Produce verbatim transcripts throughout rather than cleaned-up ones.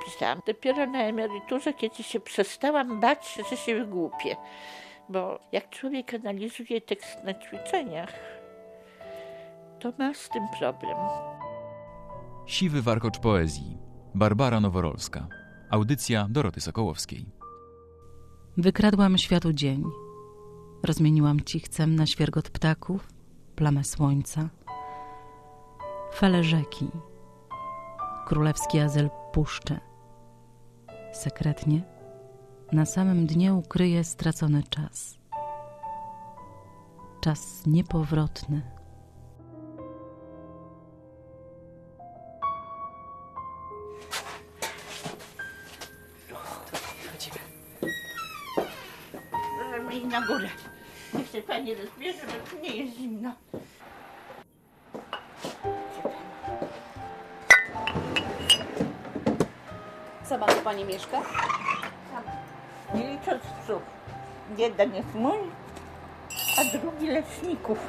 pisałam. Dopiero na emeryturze, kiedy się przestałam bać, że się wygłupię. Bo jak człowiek analizuje tekst na ćwiczeniach, to ma z tym problem. Siwy warkocz poezji. Barbara Noworolska. Audycja Doroty Sokołowskiej. Wykradłam światu dzień. Rozmieniłam cichcem na świergot ptaków, plamę słońca, fale rzeki, królewski azyl puszczy. Sekretnie na samym dnie ukryje stracony czas. Czas niepowrotny. I na górę. Niech się pani rozbierze, bo tu nie jest zimno. Sama tu pani mieszka? Sama. Nie licząc psów. Jeden jest mój, a drugi leczników.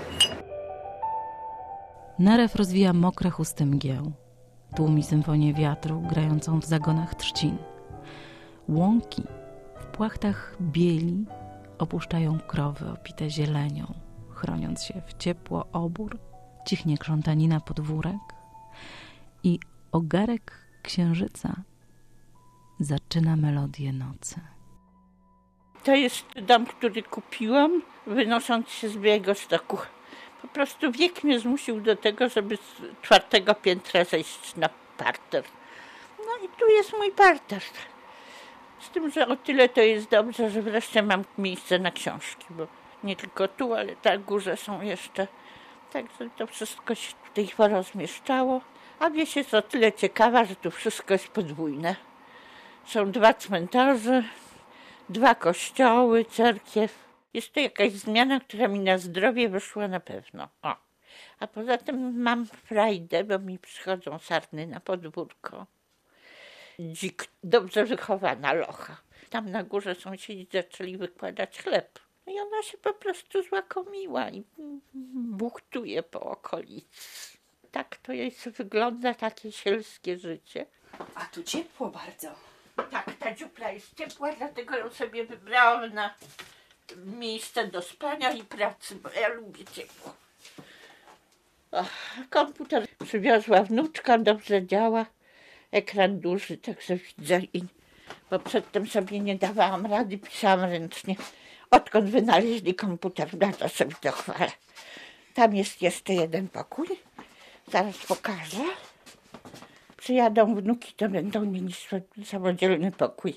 Narew rozwija mokre chusty mgieł. Tłumi symfonię wiatru grającą w zagonach trzcin. Łąki w płachtach bieli opuszczają krowy opite zielenią, chroniąc się w ciepło obór, cichnie krzątanina podwórek i ogarek księżyca zaczyna melodię nocy. To jest dom, który kupiłam, wynosząc się z Białegostoku. Po prostu wiek mnie zmusił do tego, żeby z czwartego piętra zejść na parter. No i tu jest mój parter. Z tym, że o tyle to jest dobrze, że wreszcie mam miejsce na książki, bo nie tylko tu, ale na górze są jeszcze. Także to wszystko się tutaj porozmieszczało. A wieś jest o tyle ciekawa, że tu wszystko jest podwójne. Są dwa cmentarze, dwa kościoły, cerkiew. Jest to jakaś zmiana, która mi na zdrowie wyszła na pewno. O. A poza tym mam frajdę, bo mi przychodzą sarny na podwórko. Dzik, dobrze wychowana locha. Tam na górze sąsiedzi zaczęli wykładać chleb. No i ona się po prostu złakomiła i buchtuje po okolicy. Tak to jest, wygląda takie sielskie życie. A tu ciepło bardzo. Tak, ta dziupla jest ciepła, dlatego ją sobie wybrałam na miejsce do spania i pracy, bo ja lubię ciepło. O, komputer przywiozła wnuczka, dobrze działa. Ekran duży, także widzę, i, bo przedtem sobie nie dawałam rady, pisałam ręcznie. Odkąd wynaleźli komputer, bardzo sobie to chwalę. Tam jest jeszcze jeden pokój, zaraz pokażę. Przyjadą wnuki, to będą mieli samodzielny pokój.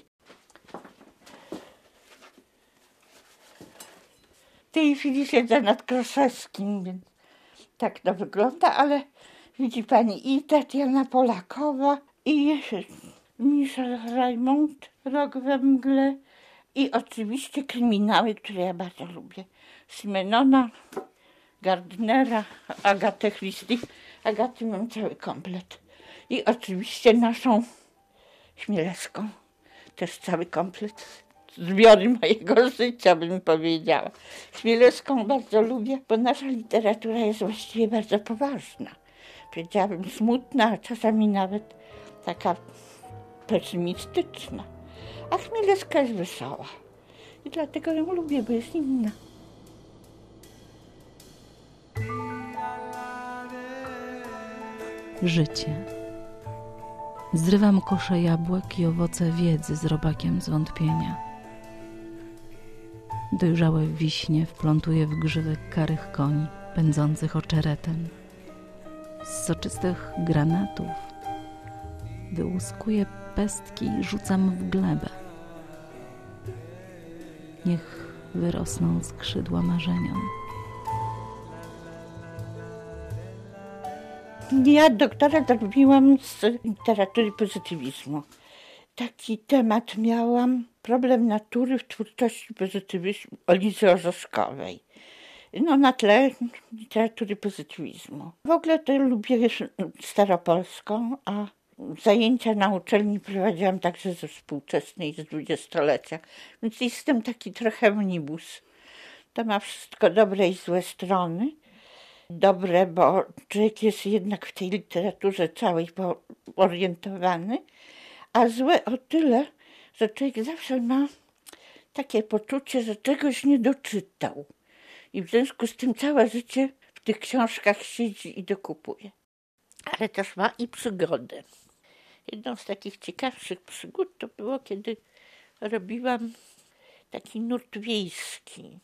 W tej chwili siedzę nad Kroszewskim, więc tak to wygląda, ale widzi pani i Tatiana Polakowa, i Michel Raymond, Rok we mgle, i oczywiście kryminały, które ja bardzo lubię. Simenona, Gardnera, Agatę Christie. Agaty mam cały komplet. I oczywiście naszą Chmielewską, też cały komplet. Zbiory mojego życia, bym powiedziała. Chmielewską bardzo lubię, bo nasza literatura jest właściwie bardzo poważna. Powiedziałabym smutna, a czasami nawet taka pesymistyczna. A Chmielewska jest wesoła. I dlatego ją lubię, bo jest inna. Życie. Zrywam kosze jabłek i owoce wiedzy z robakiem zwątpienia. Dojrzałe wiśnie wplątuję w grzywy karych koni pędzących oczeretem. Z soczystych granatów wyłuskuję pestki i rzucam w glebę. Niech wyrosną skrzydła marzeniom. Ja doktorat robiłam z literatury pozytywizmu. Taki temat miałam, problem natury w twórczości pozytywizmu Olizy Orzeszkowej. No na tle literatury pozytywizmu. W ogóle to lubię staropolską, a zajęcia na uczelni prowadziłam także ze współczesnej, z dwudziestolecia. Więc jestem taki trochę omnibus. To ma wszystko dobre i złe strony. Dobre, bo człowiek jest jednak w tej literaturze całej orientowany, a złe o tyle, że człowiek zawsze ma takie poczucie, że czegoś nie doczytał. I w związku z tym całe życie w tych książkach siedzi i dokupuje. Ale też ma i przygodę. Jedną z takich ciekawszych przygód to było, kiedy robiłam taki nurt wiejski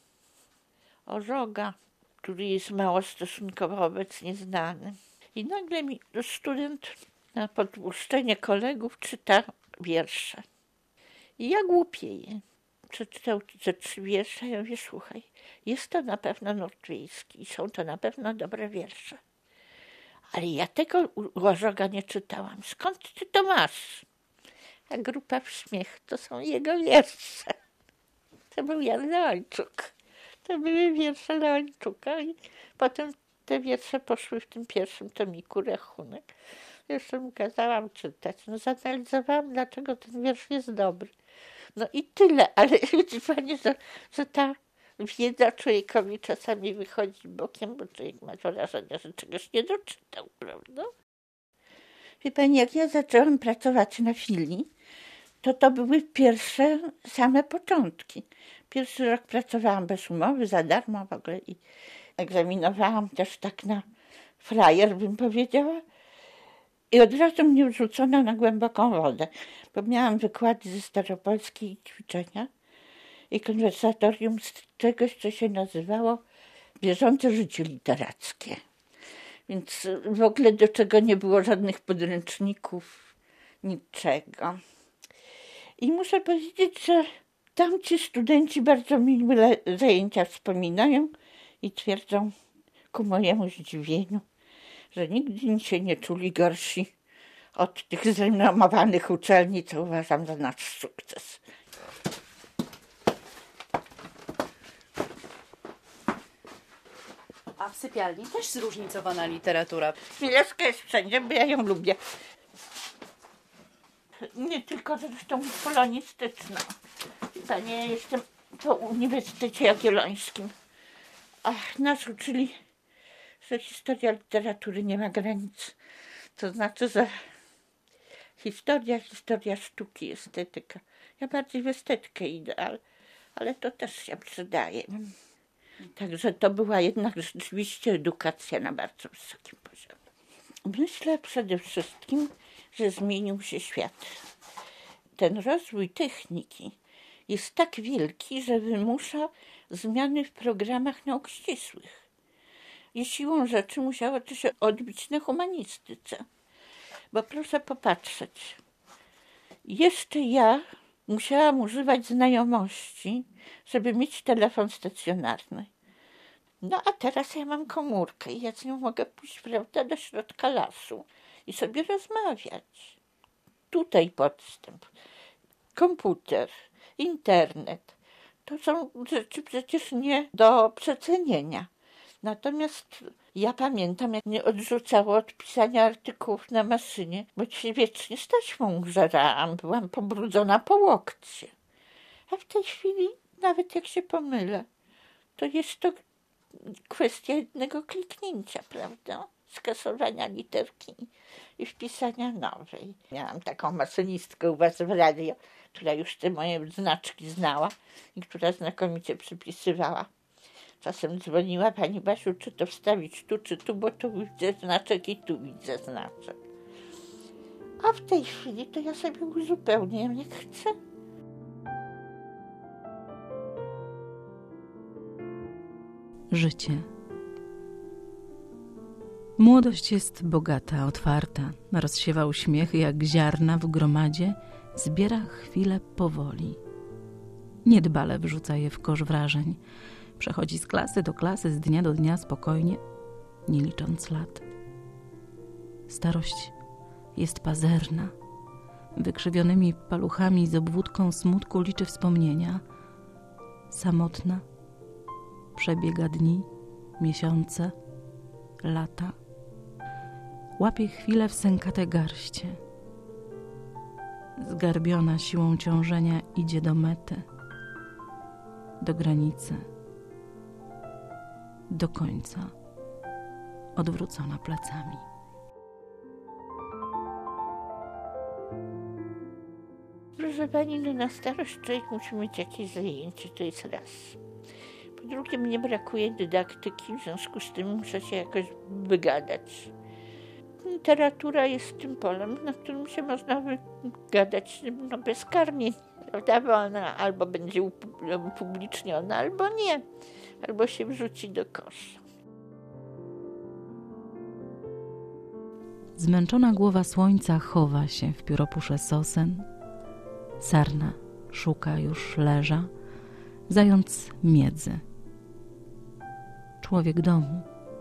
Ożoga, który jest mało stosunkowo obecnie znany. I nagle mi student na podłuszczenie kolegów czyta wiersze. I ja głupieję. Przeczytał te trzy wiersze, ja mówię, słuchaj, jest to na pewno nurt wiejski i są to na pewno dobre wiersze. Ale ja tego u Ożoga nie czytałam. Skąd ty to masz? A grupa w śmiech, to są jego wiersze. To był Jan Leończuk. To były wiersze Leończuka i potem te wiersze poszły w tym pierwszym tomiku Rachunek. Jeszcze mu kazałam czytać. No zanalizowałam, dlaczego ten wiersz jest dobry. No i tyle, ale widzi pani, że, że ta wiedza człowiekowi czasami wychodzi bokiem, bo człowiek ma wrażenie, że czegoś nie doczytał, prawda? Wie pani, jak ja zaczęłam pracować na filii, to to były pierwsze same początki. Pierwszy rok pracowałam bez umowy, za darmo w ogóle i egzaminowałam też tak na frajer, bym powiedziała. I od razu mnie wrzucono na głęboką wodę, bo miałam wykłady ze staropolskiej i ćwiczenia i konwersatorium z czegoś, co się nazywało bieżące życie literackie. Więc w ogóle do czego nie było żadnych podręczników, niczego. I muszę powiedzieć, że tamci studenci bardzo miłe zajęcia wspominają i twierdzą ku mojemu zdziwieniu, że nigdy się nie czuli gorsi od tych zrenomowanych uczelni, co uważam za nasz sukces. A w sypialni też zróżnicowana literatura. Chwileczkę jest wszędzie, bo ja ją lubię. Nie tylko zresztą polonistyczna. Panie, ja jestem po Uniwersytecie Jagiellońskim. Ach, nas uczyli, że historia literatury nie ma granic. To znaczy, że historia, historia sztuki, estetyka. Ja bardziej w estetykę idę, ale, ale to też się przydaje. Także to była jednak rzeczywiście edukacja na bardzo wysokim poziomie. Myślę przede wszystkim, że zmienił się świat. Ten rozwój techniki jest tak wielki, że wymusza zmiany w programach nauk ścisłych. I siłą rzeczy musiało to się odbić na humanistyce. Bo proszę popatrzeć, jeszcze ja musiałam używać znajomości, żeby mieć telefon stacjonarny. No a teraz ja mam komórkę i ja z nią mogę pójść, prawda, do środka lasu i sobie rozmawiać. Tutaj podstęp, komputer, internet, to są rzeczy przecież nie do przecenienia. Natomiast ja pamiętam, jak mnie odrzucało od pisania artykułów na maszynie, bo się wiecznie z taśmą użerałam, byłam pobrudzona po łokcie. A w tej chwili, nawet jak się pomylę, to jest to kwestia jednego kliknięcia, prawda? Skasowania literki i wpisania nowej. Miałam taką maszynistkę u was w radio, która już te moje znaczki znała i która znakomicie przypisywała. Czasem dzwoniła: pani Basiu, czy to wstawić tu, czy tu, bo tu widzę znaczek i tu widzę znaczek. A w tej chwili to ja sobie uzupełniam jak chcę. Życie. Młodość jest bogata, otwarta, rozsiewa uśmiechy jak ziarna w gromadzie, zbiera chwile powoli. Niedbale wrzuca je w kosz wrażeń. Przechodzi z klasy do klasy, z dnia do dnia spokojnie, nie licząc lat. Starość jest pazerna. Wykrzywionymi paluchami z obwódką smutku liczy wspomnienia. Samotna przebiega dni, miesiące, lata. Łapie chwilę w sękate garście. Zgarbiona siłą ciążenia idzie do mety, do granicy, do końca, odwrócona plecami. Proszę pani, no na starość człowiek musi mieć jakieś zajęcie, to jest raz. Po drugie, mnie brakuje dydaktyki, w związku z tym muszę się jakoś wygadać. Literatura jest tym polem, na którym się można wygadać no, bezkarnie, prawda? Bo ona albo będzie upubliczniona, albo nie, albo się wrzuci do kosza. Zmęczona głowa słońca chowa się w pióropusze sosen. Sarna szuka już leża, zając miedzy. Człowiek domu.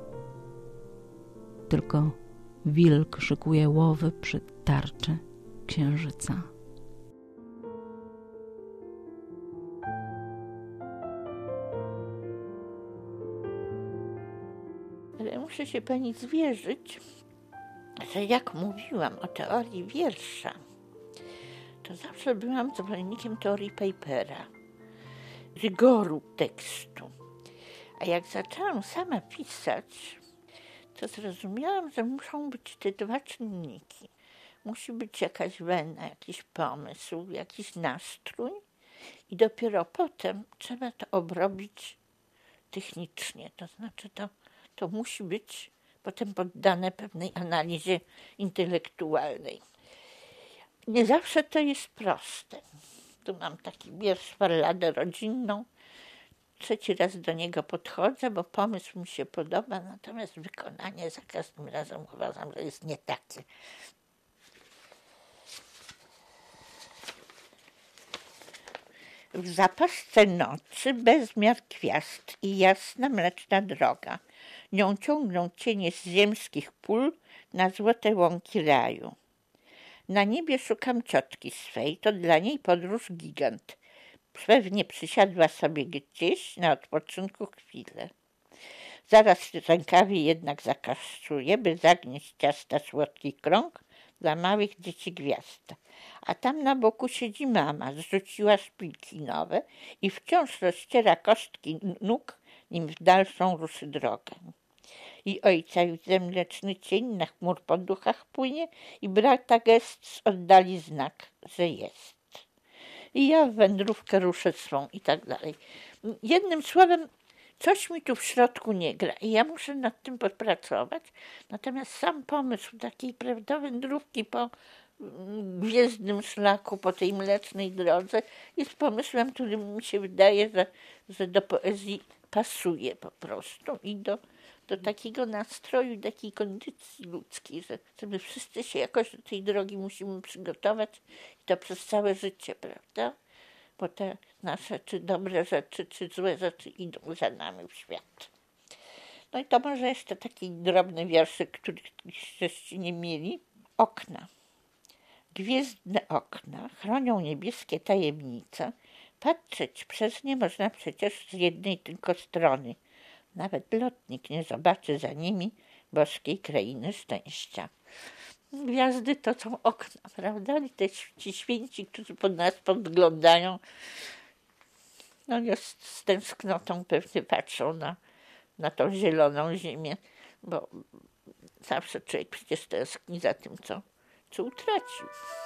Tylko wilk szykuje łowy przy tarczy księżyca. Ale muszę się pani zwierzyć, że jak mówiłam o teorii wiersza, to zawsze byłam zwolennikiem teorii Pejpera, rygoru tekstu. A jak zaczęłam sama pisać, to zrozumiałam, że muszą być te dwa czynniki. Musi być jakaś wena, jakiś pomysł, jakiś nastrój i dopiero potem trzeba to obrobić technicznie. To znaczy to, to musi być potem poddane pewnej analizie intelektualnej. Nie zawsze to jest proste. Tu mam taki wiersz, balladę rodzinną. Trzeci raz do niego podchodzę, bo pomysł mi się podoba, natomiast wykonanie za każdym razem uważam, że jest nie takie. W zapaszce nocy bezmiar gwiazd i jasna mleczna droga. Nią ciągną cienie z ziemskich pól na złote łąki raju. Na niebie szukam ciotki swej, to dla niej podróż gigant. Pewnie przysiadła sobie gdzieś na odpoczynku chwilę. Zaraz rękawie jednak zakaszczuje, by zagnieść ciasta słodki krąg dla małych dzieci gwiazda. A tam na boku siedzi mama, zrzuciła szpilki nowe i wciąż rozciera kostki nóg, nim w dalszą ruszy drogę. I ojca widzę mleczny cień na chmur po duchach płynie i brata gest z oddali znak, że jest. I ja w wędrówkę ruszę swą i tak dalej. Jednym słowem, coś mi tu w środku nie gra i ja muszę nad tym popracować. Natomiast sam pomysł takiej prawda, wędrówki po gwiezdnym szlaku, po tej mlecznej drodze jest pomysłem, który mi się wydaje, że, że do poezji pasuje po prostu i do, do takiego nastroju, takiej kondycji ludzkiej, że, że my wszyscy się jakoś do tej drogi musimy przygotować i to przez całe życie, prawda? Bo te nasze czy dobre rzeczy, czy złe rzeczy idą za nami w świat. No i to może jeszcze taki drobny wierszyk, który żeście nie mieli. Okna. Gwiezdne okna chronią niebieskie tajemnice. Patrzeć przez nie można przecież z jednej tylko strony. Nawet lotnik nie zobaczy za nimi boskiej krainy szczęścia. Gwiazdy to są okna, prawda? I te, ci święci, którzy pod nas podglądają, no jest z tęsknotą pewnie patrzą na, na tą zieloną ziemię, bo zawsze człowiek przecież tęskni za tym, co, co utracił.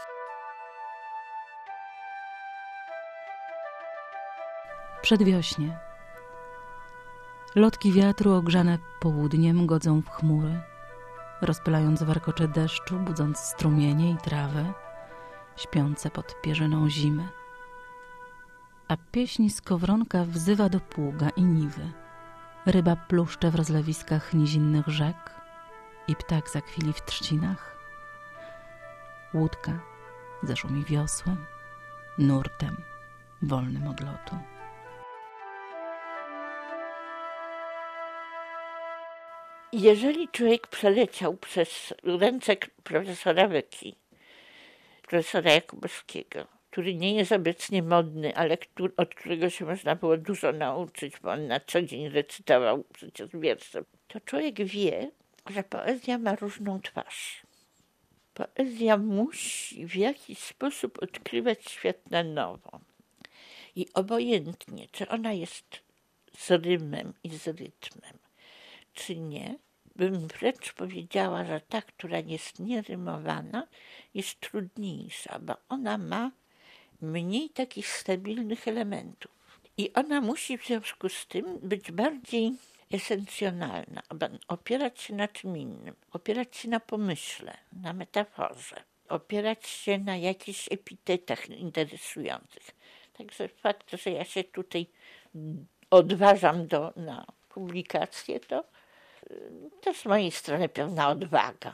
Przedwiośnie. Lotki wiatru ogrzane południem godzą w chmury, rozpylając warkocze deszczu, budząc strumienie i trawę, śpiące pod pierzyną zimy. A pieśń skowronka wzywa do pługa i niwy. Ryba pluszcze w rozlewiskach nizinnych rzek i ptak zakwili w trzcinach. Łódka zaszumi wiosłem, nurtem wolnym od lotu. Jeżeli człowiek przeleciał przez ręce profesora Wyki, profesora Jakubowskiego, który nie jest obecnie modny, ale który, od którego się można było dużo nauczyć, bo on na co dzień recytował przecież wiersze, to człowiek wie, że poezja ma różną twarz. Poezja musi w jakiś sposób odkrywać świat na nowo. I obojętnie, czy ona jest z rymem i z rytmem, czy nie, bym wręcz powiedziała, że ta, która jest nierymowana, jest trudniejsza, bo ona ma mniej takich stabilnych elementów. I ona musi w związku z tym być bardziej esencjonalna, opierać się na czym innym, opierać się na pomyśle, na metaforze, opierać się na jakichś epitetach interesujących. Także fakt, że ja się tutaj odważam do, na publikację, to też z mojej strony pewna odwaga.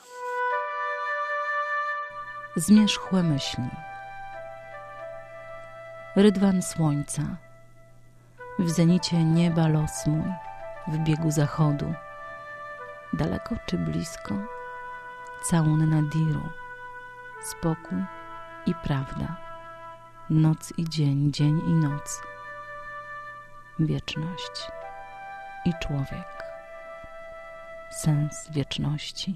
Zmierzchłe myśli. Rydwan słońca. W zenicie nieba los mój, w biegu zachodu. Daleko czy blisko? Całun Nadiru. Spokój i prawda. Noc i dzień, dzień i noc. Wieczność i człowiek. Sens wieczności.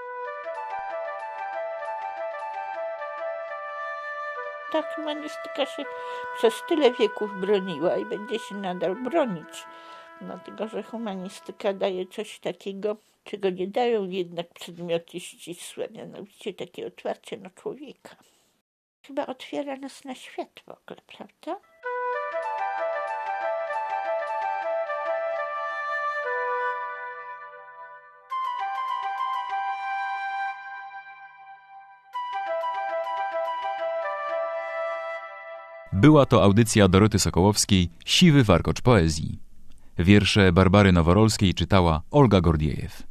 Ta humanistyka się przez tyle wieków broniła i będzie się nadal bronić. Dlatego, że humanistyka daje coś takiego, czego nie dają jednak przedmioty ścisłe, mianowicie takie otwarcie na człowieka. Chyba otwiera nas na świat w ogóle, prawda? Była to audycja Doroty Sokołowskiej Siwy warkocz poezji. Wiersze Barbary Noworolskiej czytała Olga Gordiejew.